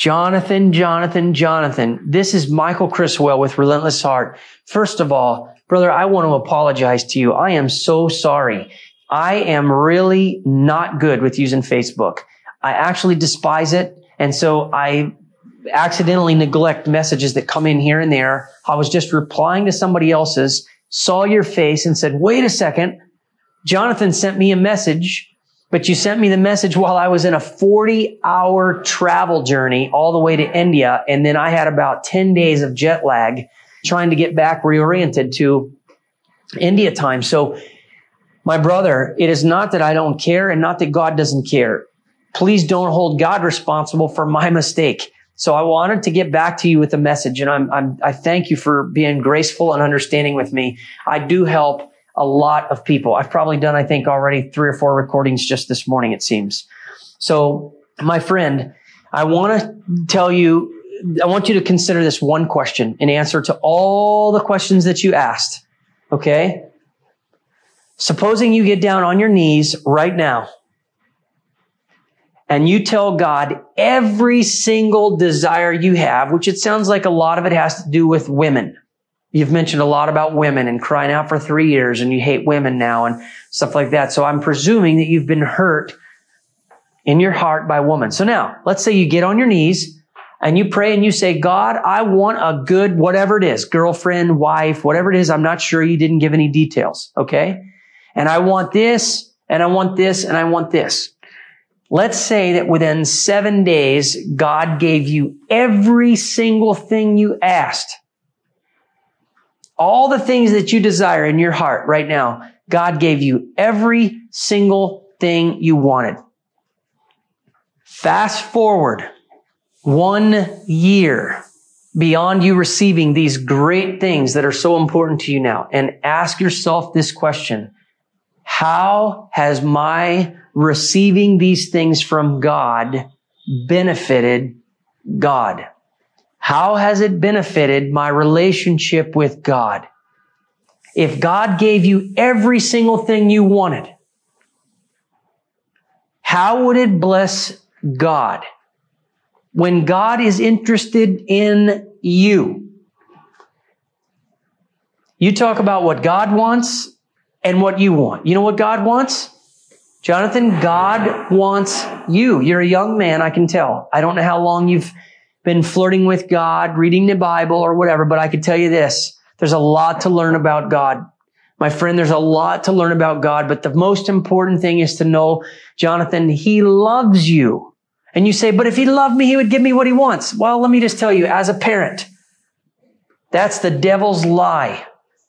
Jonathan. This is Michael Criswell with Relentless Heart. First of all, brother, I want to apologize to you. I am so sorry. I am really not good with using Facebook. I actually despise it. And so I accidentally neglect messages that come in here and there. I was just replying to somebody else's, saw your face and said, wait a second. Jonathan sent me a message, but you sent me the message while I was in a 40-hour travel journey all the way to India. And then I had about 10 days of jet lag trying to get back reoriented to India time. So my brother, it is not that I don't care and not that God doesn't care. Please don't hold God responsible for my mistake. So I wanted to get back to you with a message, and I thank you for being graceful and understanding with me. I do help a lot of people. I've probably done, I think, already 3 or 4 recordings just this morning, it seems. So, my friend, I want you to consider this one question in answer to all the questions that you asked. Okay? Supposing you get down on your knees right now and you tell God every single desire you have, which it sounds like a lot of it has to do with women. You've mentioned a lot about women and crying out for 3 years and you hate women now and stuff like that. So I'm presuming that you've been hurt in your heart by a woman. So now, let's say you get on your knees and you pray and you say, God, I want a good, whatever it is, girlfriend, wife, whatever it is. I'm not sure. You didn't give any details. Okay. And I want this and I want this and I want this. Let's say that within 7 days, God gave you every single thing you asked. All the things that you desire in your heart right now, God gave you every single thing you wanted. Fast forward 1 year beyond you receiving these great things that are so important to you now, and ask yourself this question: how has my receiving these things from God benefited God? How has it benefited my relationship with God? If God gave you every single thing you wanted, how would it bless God? When God is interested in you, you talk about what God wants and what you want. You know what God wants? Jonathan, God wants you. You're a young man, I can tell. I don't know how long you've been flirting with God, reading the Bible or whatever, but I can tell you this. There's a lot to learn about God. My friend, there's a lot to learn about God, but the most important thing is to know, Jonathan, He loves you. And you say, but if He loved me, He would give me what He wants. Well, let me just tell you, as a parent, that's the devil's lie.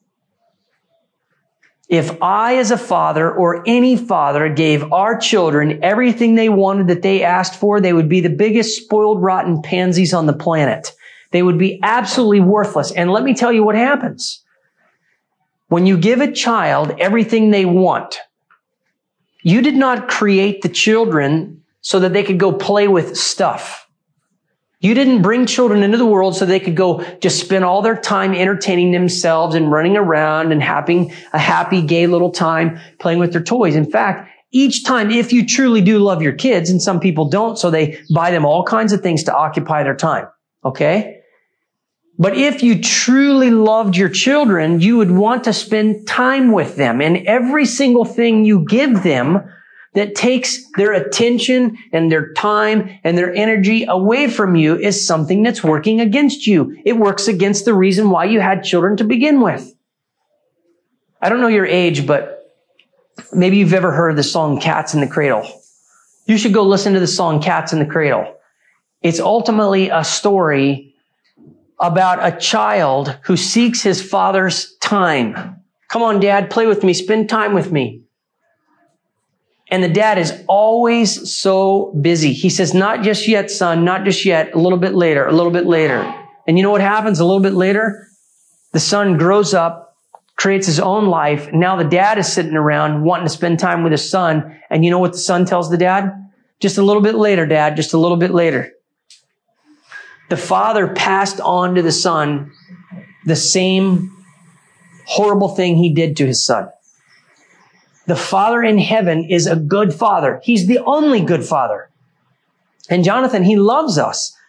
If I, as a father or any father, gave our children everything they wanted that they asked for, they would be the biggest spoiled, rotten pansies on the planet. They would be absolutely worthless. And let me tell you what happens. When you give a child everything they want, you did not create the children so that they could go play with stuff. You didn't bring children into the world so they could go just spend all their time entertaining themselves and running around and having a happy, gay little time playing with their toys. In fact, each time, if you truly do love your kids, and some people don't, so they buy them all kinds of things to occupy their time, okay? But if you truly loved your children, you would want to spend time with them. And every single thing you give them that takes their attention and their time and their energy away from you is something that's working against you. It works against the reason why you had children to begin with. I don't know your age, but maybe you've ever heard the song Cats in the Cradle. You should go listen to the song Cats in the Cradle. It's ultimately a story about a child who seeks his father's time. Come on, Dad, play with me, spend time with me. And the dad is always so busy. He says, not just yet, son, not just yet, a little bit later, a little bit later. And you know what happens a little bit later? The son grows up, creates his own life. And now the dad is sitting around wanting to spend time with his son. And you know what the son tells the dad? Just a little bit later, Dad, just a little bit later. The father passed on to the son the same horrible thing he did to his son. The Father in heaven is a good Father. He's the only good Father. And Jonathan, He loves us.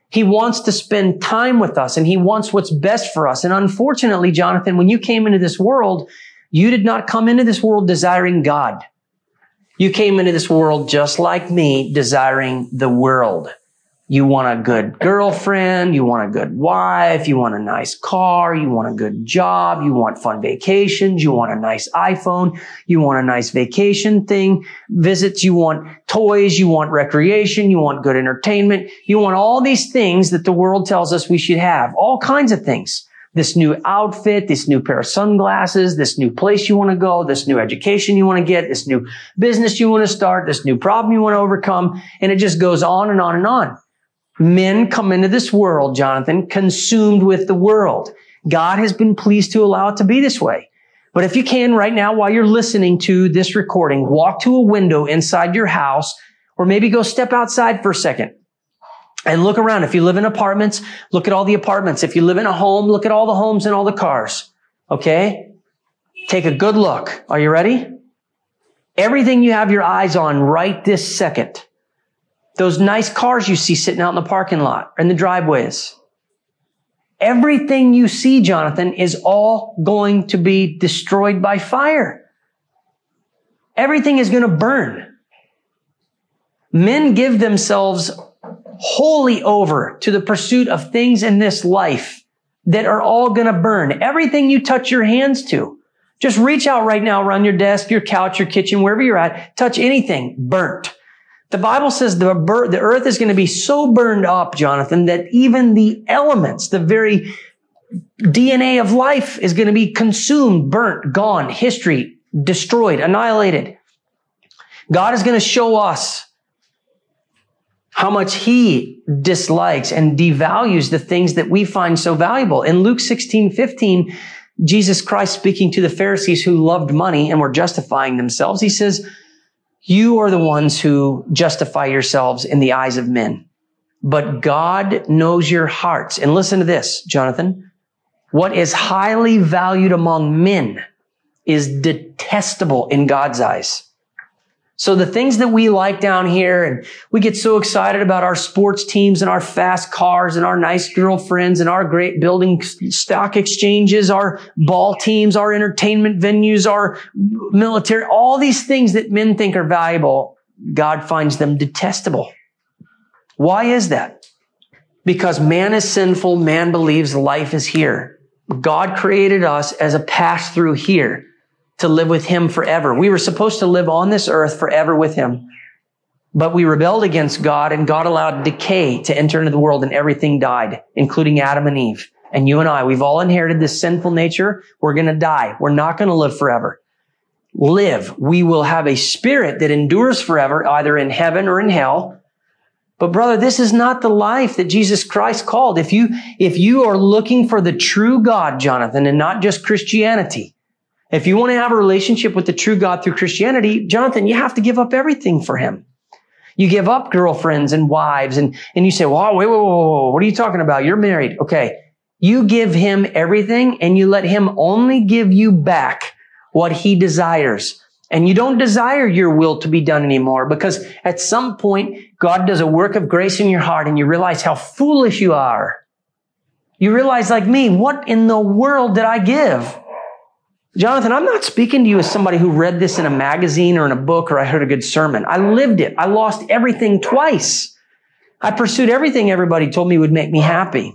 He wants to spend time with us, and he wants what's best for us. And unfortunately, Jonathan, when you came into this world, you did not come into this world desiring God. You came into this world just like me, desiring the world. You want a good girlfriend, you want a good wife, you want a nice car, you want a good job, you want fun vacations, you want a nice iPhone, you want a nice vacation visits, you want toys, you want recreation, you want good entertainment, you want all these things that the world tells us we should have, all kinds of things. This new outfit, this new pair of sunglasses, this new place you want to go, this new education you want to get, this new business you want to start, this new problem you want to overcome, and it just goes on and on and on. Men come into this world, Jonathan, consumed with the world. God has been pleased to allow it to be this way. But if you can right now, while you're listening to this recording, walk to a window inside your house, or maybe go step outside for a second and look around. If you live in apartments, look at all the apartments. If you live in a home, look at all the homes and all the cars. Okay? Take a good look. Are you ready? Everything you have your eyes on right this second. Those nice cars you see sitting out in the parking lot or in the driveways. Everything you see, Jonathan, is all going to be destroyed by fire. Everything is going to burn. Men give themselves wholly over to the pursuit of things in this life that are all going to burn. Everything you touch your hands to. Just reach out right now around your desk, your couch, your kitchen, wherever you're at. Touch anything, burnt. The Bible says the earth is going to be so burned up, Jonathan, that even the elements, the very DNA of life is going to be consumed, burnt, gone, history, destroyed, annihilated. God is going to show us how much he dislikes and devalues the things that we find so valuable. In Luke 16:15, Jesus Christ speaking to the Pharisees who loved money and were justifying themselves, he says, you are the ones who justify yourselves in the eyes of men, but God knows your hearts. And listen to this, Jonathan. What is highly valued among men is detestable in God's eyes. So the things that we like down here, and we get so excited about our sports teams and our fast cars and our nice girlfriends and our great building stock exchanges, our ball teams, our entertainment venues, our military, all these things that men think are valuable, God finds them detestable. Why is that? Because man is sinful. Man believes life is here. God created us as a pass-through here to live with him forever. We were supposed to live on this earth forever with him. But we rebelled against God, and God allowed decay to enter into the world, and everything died, including Adam and Eve. And you and I, we've all inherited this sinful nature. We're going to die. We're not going to live forever. We will have a spirit that endures forever, either in heaven or in hell. But brother, this is not the life that Jesus Christ called. If you are looking for the true God, Jonathan, and not just Christianity, if you want to have a relationship with the true God through Christianity, Jonathan, you have to give up everything for him. You give up girlfriends and wives, and you say, well, wait, what are you talking about? You're married. Okay. You give him everything, and you let him only give you back what he desires. And you don't desire your will to be done anymore, because at some point, God does a work of grace in your heart, and you realize how foolish you are. You realize, like me, what in the world did I give? Jonathan, I'm not speaking to you as somebody who read this in a magazine or in a book, or I heard a good sermon. I lived it. I lost everything twice. I pursued everything everybody told me would make me happy.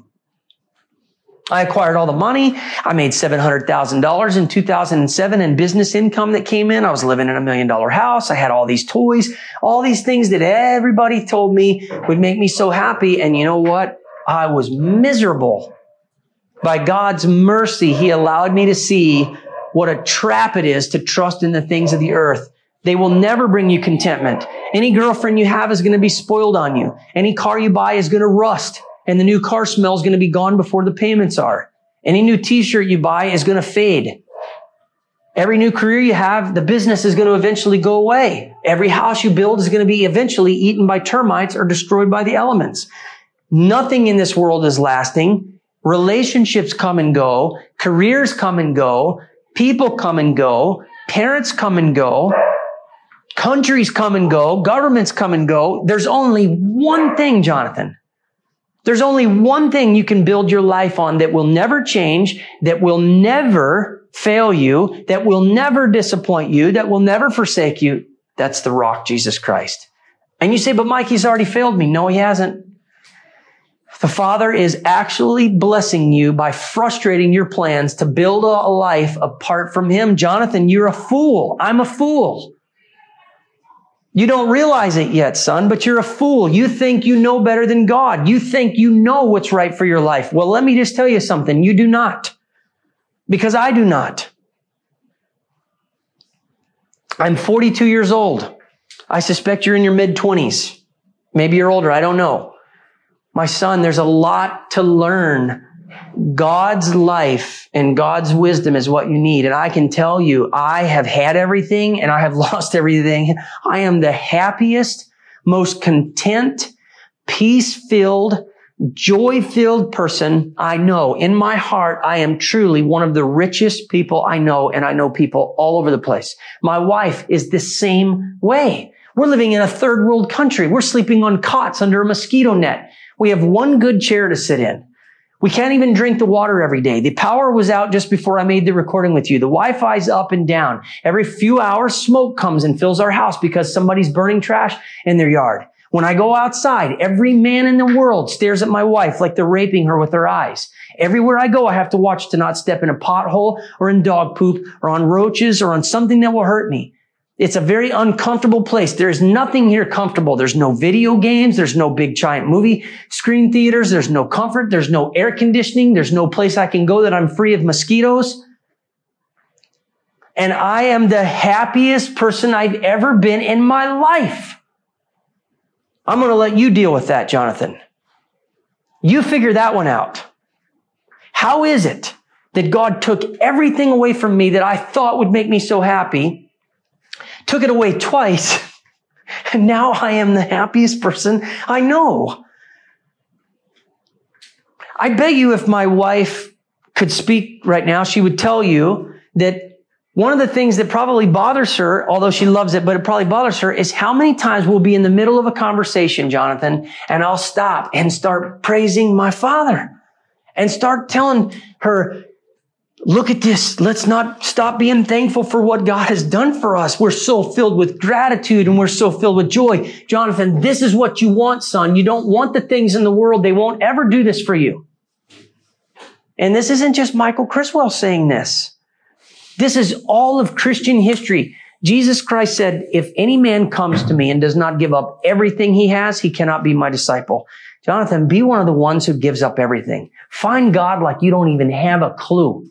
I acquired all the money. I made $700,000 in 2007 in business income that came in. I was living in $1 million house. I had all these toys, all these things that everybody told me would make me so happy. And you know what? I was miserable. By God's mercy, he allowed me to see what a trap it is to trust in the things of the earth. They will never bring you contentment. Any girlfriend you have is going to be spoiled on you. Any car you buy is going to rust, and the new car smell is going to be gone before the payments are. Any new t-shirt you buy is going to fade. Every new career you have, the business is going to eventually go away. Every house you build is going to be eventually eaten by termites or destroyed by the elements. Nothing in this world is lasting. Relationships come and go. Careers come and go. People come and go. Parents come and go. Countries come and go. Governments come and go. There's only one thing, Jonathan, There's only one thing you can build your life on that will never change, that will never fail you, that will never disappoint you, that will never forsake you. That's the rock, Jesus Christ. And you say, but Mike, he's already failed me. No, he hasn't. The Father is actually blessing you by frustrating your plans to build a life apart from him. Jonathan, you're a fool. I'm a fool. You don't realize it yet, son, but you're a fool. You think you know better than God. You think you know what's right for your life. Well, let me just tell you something. You do not. Because I do not. I'm 42 years old. I suspect you're in your mid-20s. Maybe you're older. I don't know. My son, there's a lot to learn. God's life and God's wisdom is what you need. And I can tell you, I have had everything and I have lost everything. I am the happiest, most content, peace-filled, joy-filled person I know. In my heart, I am truly one of the richest people I know, and I know people all over the place. My wife is the same way. We're living in a third world country. We're sleeping on cots under a mosquito net. We have one good chair to sit in. We can't even drink the water every day. The power was out just before I made the recording with you. The Wi-Fi's up and down. Every few hours, smoke comes and fills our house because somebody's burning trash in their yard. When I go outside, every man in the world stares at my wife like they're raping her with their eyes. Everywhere I go, I have to watch to not step in a pothole or in dog poop or on roaches or on something that will hurt me. It's a very uncomfortable place. There's nothing here comfortable. There's no video games. There's no big giant movie screen theaters. There's no comfort. There's no air conditioning. There's no place I can go that I'm free of mosquitoes. And I am the happiest person I've ever been in my life. I'm going to let you deal with that, Jonathan. You figure that one out. How is it that God took everything away from me that I thought would make me so happy, took it away twice, and now I am the happiest person I know? I bet you if my wife could speak right now, she would tell you that one of the things that probably bothers her, although she loves it, but it probably bothers her, is how many times we'll be in the middle of a conversation, Jonathan, and I'll stop and start praising my Father and start telling her, look at this. Let's not stop being thankful for what God has done for us. We're so filled with gratitude and we're so filled with joy. Jonathan, this is what you want, son. You don't want the things in the world. They won't ever do this for you. And this isn't just Michael Criswell saying this. This is all of Christian history. Jesus Christ said, if any man comes to me and does not give up everything he has, he cannot be my disciple. Jonathan, be one of the ones who gives up everything. Find God like you don't even have a clue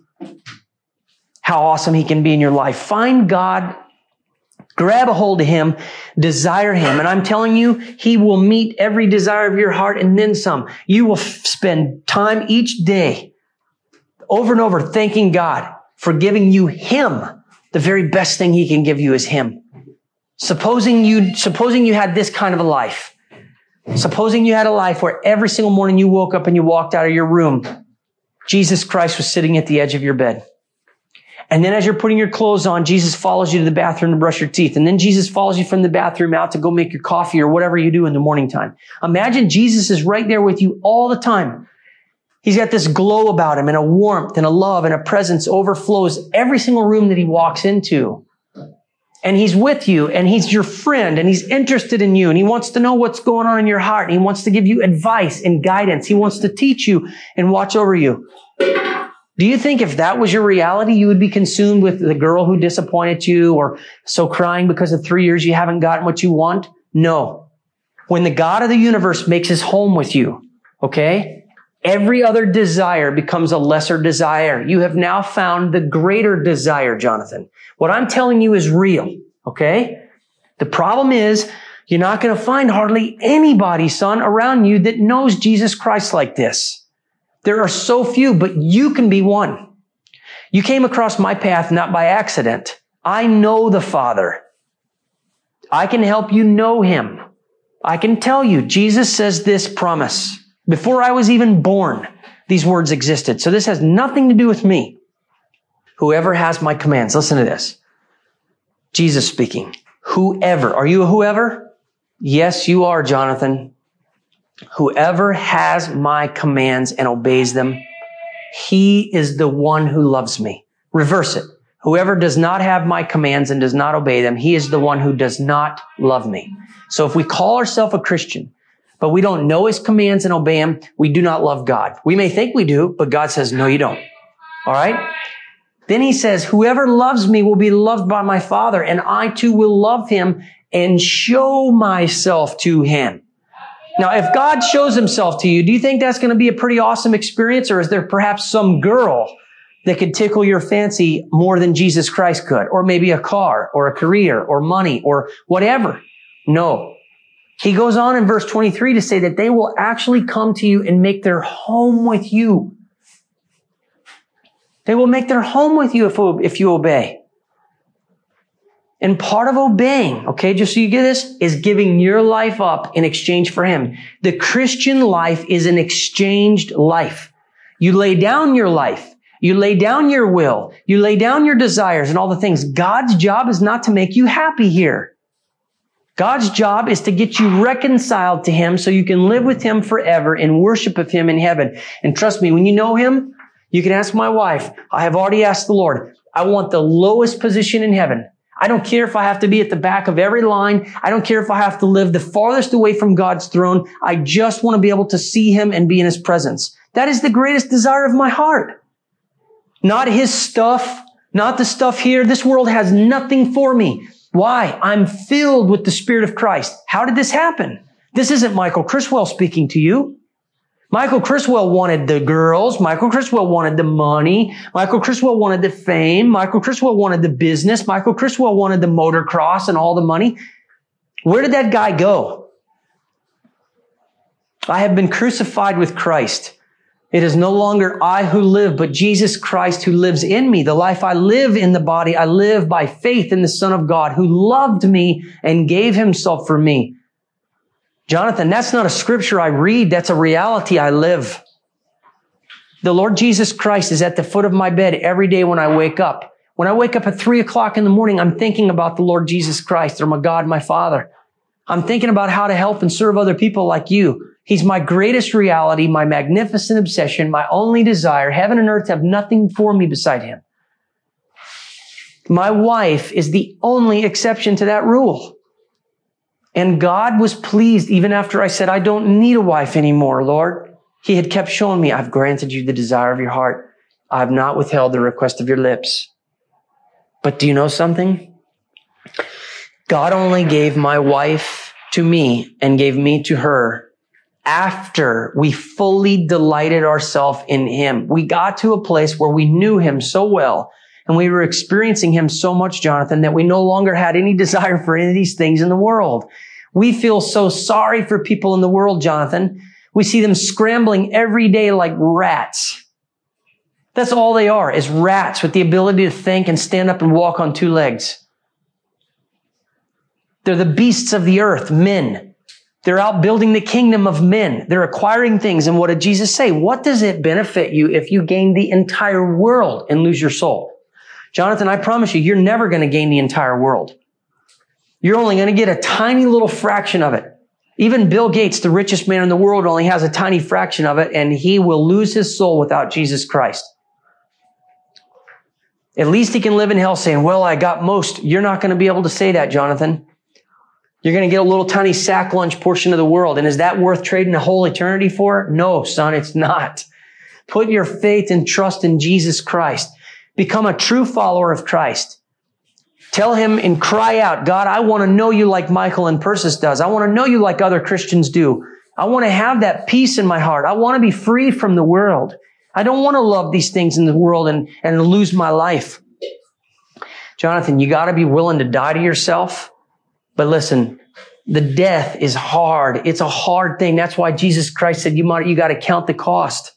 how awesome he can be in your life. Find God, grab a hold of him, desire him. And I'm telling you, he will meet every desire of your heart and then some. You will spend time each day over and over thanking God for giving you him. The very best thing he can give you is him. Supposing you had this kind of a life. Supposing you had a life where every single morning you woke up and you walked out of your room, Jesus Christ was sitting at the edge of your bed. And then as you're putting your clothes on, Jesus follows you to the bathroom to brush your teeth. And then Jesus follows you from the bathroom out to go make your coffee or whatever you do in the morning time. Imagine Jesus is right there with you all the time. He's got this glow about him and a warmth and a love and a presence overflows every single room that he walks into. And he's with you and he's your friend and he's interested in you and he wants to know what's going on in your heart. And he wants to give you advice and guidance. He wants to teach you and watch over you. Do you think if that was your reality, you would be consumed with the girl who disappointed you or so crying because of 3 years you haven't gotten what you want? No. When the God of the universe makes his home with you, okay, every other desire becomes a lesser desire. You have now found the greater desire, Jonathan. What I'm telling you is real, okay? The problem is you're not going to find hardly anybody, son, around you that knows Jesus Christ like this. There are so few, but you can be one. You came across my path not by accident. I know the Father. I can help you know him. I can tell you, Jesus says this promise. Before I was even born, these words existed. So this has nothing to do with me. Whoever has my commands. Listen to this. Jesus speaking. Whoever. Are you a whoever? Yes, you are, Jonathan. Whoever has my commands and obeys them, he is the one who loves me. Reverse it. Whoever does not have my commands and does not obey them, he is the one who does not love me. So if we call ourselves a Christian, but we don't know his commands and obey him, we do not love God. We may think we do, but God says, no, you don't. All right? Then he says, whoever loves me will be loved by my Father, and I too will love him and show myself to him. Now, if God shows himself to you, do you think that's going to be a pretty awesome experience? Or is there perhaps some girl that could tickle your fancy more than Jesus Christ could? Or maybe a car or a career or money or whatever? No. He goes on in verse 23 to say that they will actually come to you and make their home with you. They will make their home with you if you obey. And part of obeying, okay, just so you get this, is giving your life up in exchange for him. The Christian life is an exchanged life. You lay down your life. You lay down your will. You lay down your desires and all the things. God's job is not to make you happy here. God's job is to get you reconciled to him so you can live with him forever and worship of him in heaven. And trust me, when you know him, you can ask my wife. I have already asked the Lord. I want the lowest position in heaven. I don't care if I have to be at the back of every line. I don't care if I have to live the farthest away from God's throne. I just want to be able to see him and be in his presence. That is the greatest desire of my heart. Not his stuff, not the stuff here. This world has nothing for me. Why? I'm filled with the Spirit of Christ. How did this happen? This isn't Michael Criswell speaking to you. Michael Criswell wanted the girls. Michael Criswell wanted the money. Michael Criswell wanted the fame. Michael Criswell wanted the business. Michael Criswell wanted the motocross and all the money. Where did that guy go? I have been crucified with Christ. It is no longer I who live, but Jesus Christ who lives in me. The life I live in the body, I live by faith in the Son of God who loved me and gave himself for me. Jonathan, that's not a scripture I read. That's a reality I live. The Lord Jesus Christ is at the foot of my bed every day when I wake up. When I wake up at 3:00 in the morning, I'm thinking about the Lord Jesus Christ or my God, my Father. I'm thinking about how to help and serve other people like you. He's my greatest reality, my magnificent obsession, my only desire. Heaven and earth have nothing for me beside him. My wife is the only exception to that rule. And God was pleased even after I said, I don't need a wife anymore, Lord. He had kept showing me, I've granted you the desire of your heart. I have not withheld the request of your lips. But do you know something? God only gave my wife to me and gave me to her after we fully delighted ourselves in him. We got to a place where we knew him so well and we were experiencing him so much, Jonathan, that we no longer had any desire for any of these things in the world. We feel so sorry for people in the world, Jonathan. We see them scrambling every day like rats. That's all they are, is rats with the ability to think and stand up and walk on two legs. They're the beasts of the earth, men. They're out building the kingdom of men. They're acquiring things. And what did Jesus say? What does it benefit you if you gain the entire world and lose your soul? Jonathan, I promise you, you're never going to gain the entire world. You're only going to get a tiny little fraction of it. Even Bill Gates, the richest man in the world, only has a tiny fraction of it, and he will lose his soul without Jesus Christ. At least he can live in hell saying, well, I got most. You're not going to be able to say that, Jonathan. You're going to get a little tiny sack lunch portion of the world. And is that worth trading a whole eternity for? No, son, it's not. Put your faith and trust in Jesus Christ. Become a true follower of Christ. Tell him and cry out, God, I want to know you like Michael and Persis does. I want to know you like other Christians do. I want to have that peace in my heart. I want to be free from the world. I don't want to love these things in the world and lose my life. Jonathan, you got to be willing to die to yourself. But listen, the death is hard. It's a hard thing. That's why Jesus Christ said, you got to count the cost.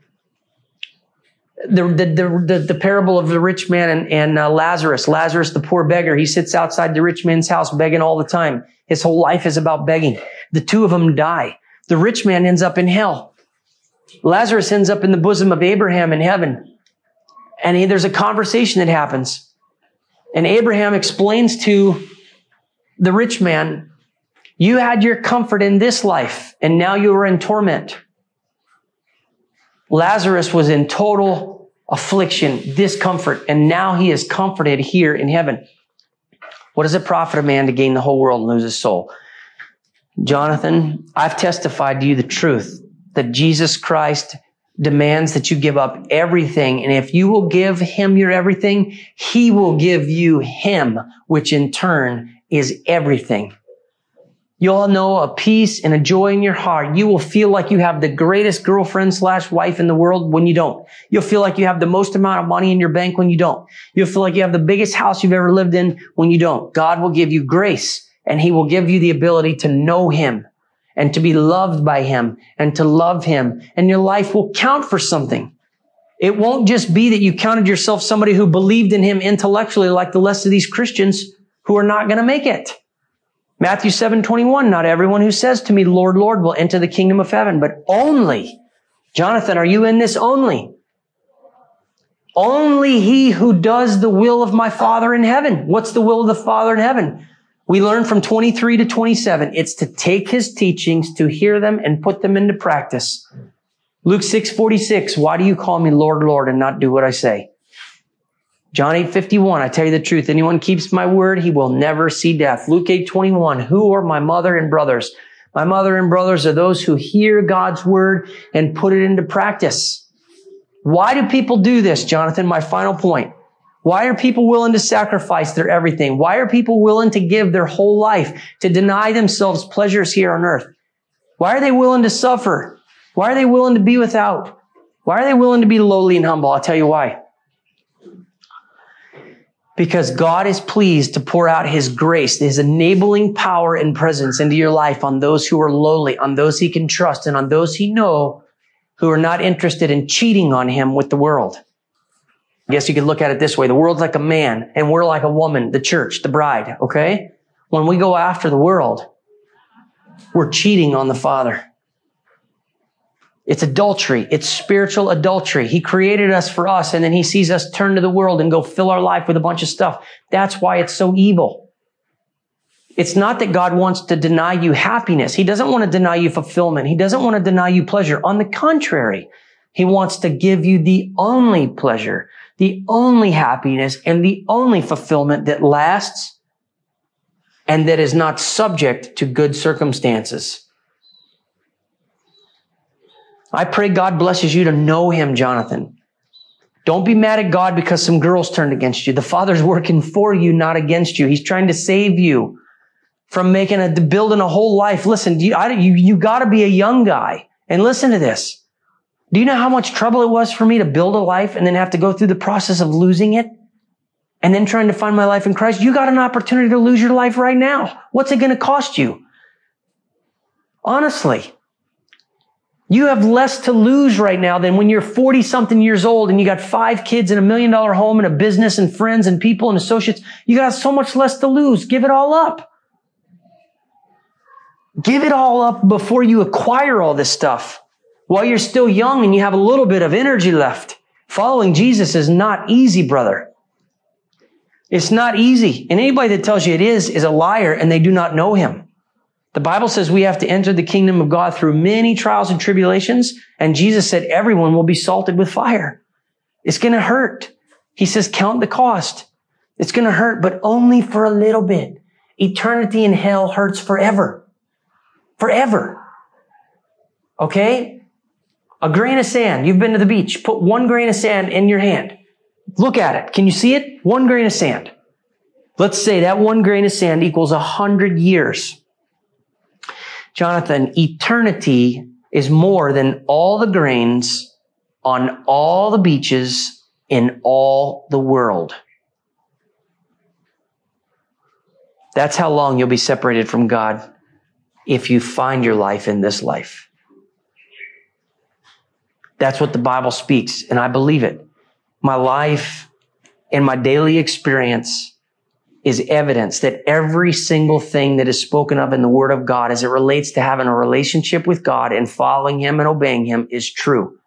The parable of the rich man and Lazarus, the poor beggar, he sits outside the rich man's house begging all the time. His whole life is about begging. The two of them die. The rich man ends up in hell. Lazarus ends up in the bosom of Abraham in heaven. And there's a conversation that happens. And Abraham explains to the rich man You had your comfort in this life, and now you are in torment. Lazarus was in total affliction, discomfort, and now he is comforted here in heaven. What does it profit a man to gain the whole world and lose his soul? Jonathan, I've testified to you the truth that Jesus Christ demands that you give up everything. And if you will give him your everything, he will give you him, which in turn is everything. You'll know a peace and a joy in your heart. You will feel like you have the greatest girlfriend/wife in the world when you don't. You'll feel like you have the most amount of money in your bank when you don't. You'll feel like you have the biggest house you've ever lived in when you don't. God will give you grace, and he will give you the ability to know him and to be loved by him and to love him. And your life will count for something. It won't just be that you counted yourself somebody who believed in him intellectually like the rest of these Christians who are not going to make it. Matthew 7:21, not everyone who says to me, Lord, Lord, will enter the kingdom of heaven, but only, Jonathan, are you in this only? Only he who does the will of my Father in heaven. What's the will of the Father in heaven? We learn from 23 to 27. It's to take his teachings, to hear them, and put them into practice. Luke 6:46, why do you call me Lord, Lord, and not do what I say? John 8:51, I tell you the truth, anyone keeps my word, he will never see death. Luke 8:21, who are my mother and brothers? My mother and brothers are those who hear God's word and put it into practice. Why do people do this, Jonathan? My final point. Why are people willing to sacrifice their everything? Why are people willing to give their whole life to deny themselves pleasures here on earth? Why are they willing to suffer? Why are they willing to be without? Why are they willing to be lowly and humble? I'll tell you why. Because God is pleased to pour out his grace, his enabling power and presence into your life on those who are lowly, on those he can trust, and on those he knows who are not interested in cheating on him with the world. I guess you could look at it this way. The world's like a man, and we're like a woman, the church, the bride, okay? When we go after the world, we're cheating on the Father. It's adultery. It's spiritual adultery. He created us for us, and then he sees us turn to the world and go fill our life with a bunch of stuff. That's why it's so evil. It's not that God wants to deny you happiness. He doesn't want to deny you fulfillment. He doesn't want to deny you pleasure. On the contrary, he wants to give you the only pleasure, the only happiness, and the only fulfillment that lasts and that is not subject to good circumstances. I pray God blesses you to know him, Jonathan. Don't be mad at God because some girls turned against you. The Father's working for you, not against you. He's trying to save you from building a whole life. Listen, you got to be a young guy. And listen to this. Do you know how much trouble it was for me to build a life and then have to go through the process of losing it and then trying to find my life in Christ? You got an opportunity to lose your life right now. What's it going to cost you? Honestly. You have less to lose right now than when you're 40-something years old and you got 5 kids and $1 million home and a business and friends and people and associates. You got so much less to lose. Give it all up. Give it all up before you acquire all this stuff. While you're still young and you have a little bit of energy left. Following Jesus is not easy, brother. It's not easy. And anybody that tells you it is a liar and they do not know him. The Bible says we have to enter the kingdom of God through many trials and tribulations. And Jesus said everyone will be salted with fire. It's going to hurt. He says, count the cost. It's going to hurt, but only for a little bit. Eternity in hell hurts forever. Forever. Okay? A grain of sand. You've been to the beach. Put 1 grain of sand in your hand. Look at it. Can you see it? 1 grain of sand. Let's say that 1 grain of sand equals 100 years. Jonathan, eternity is more than all the grains on all the beaches in all the world. That's how long you'll be separated from God if you find your life in this life. That's what the Bible speaks, and I believe it. My life and my daily experience is evidence that every single thing that is spoken of in the Word of God as it relates to having a relationship with God and following him and obeying him is true.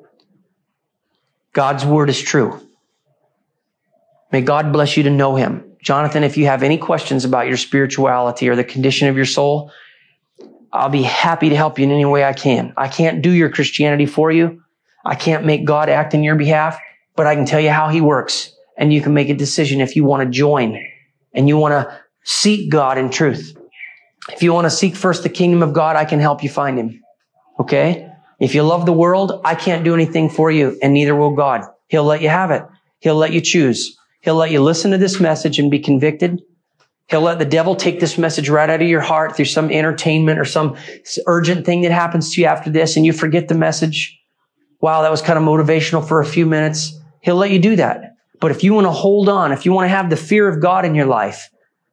God's Word is true. May God bless you to know him. Jonathan, if you have any questions about your spirituality or the condition of your soul, I'll be happy to help you in any way I can. I can't do your Christianity for you. I can't make God act in your behalf, but I can tell you how he works. And you can make a decision if you want to join and you want to seek God in truth. If you want to seek first the kingdom of God, I can help you find him. Okay? If you love the world, I can't do anything for you, and neither will God. He'll let you have it. He'll let you choose. He'll let you listen to this message and be convicted. He'll let the devil take this message right out of your heart through some entertainment or some urgent thing that happens to you after this, and you forget the message. Wow, that was kind of motivational for a few minutes. He'll let you do that. But if you want to hold on, if you want to have the fear of God in your life,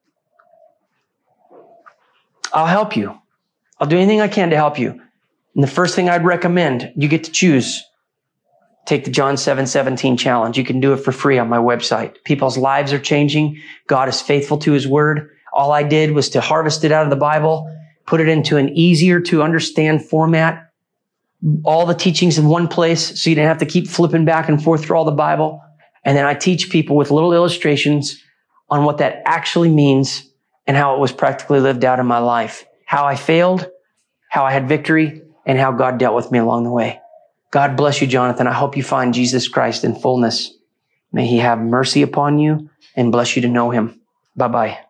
I'll help you. I'll do anything I can to help you. And the first thing I'd recommend, you get to choose. Take the John 7:17 challenge. You can do it for free on my website. People's lives are changing. God is faithful to his word. All I did was to harvest it out of the Bible, put it into an easier to understand format, all the teachings in one place so you didn't have to keep flipping back and forth through all the Bible. And then I teach people with little illustrations on what that actually means and how it was practically lived out in my life. How I failed, how I had victory, and how God dealt with me along the way. God bless you, Jonathan. I hope you find Jesus Christ in fullness. May he have mercy upon you and bless you to know him. Bye-bye.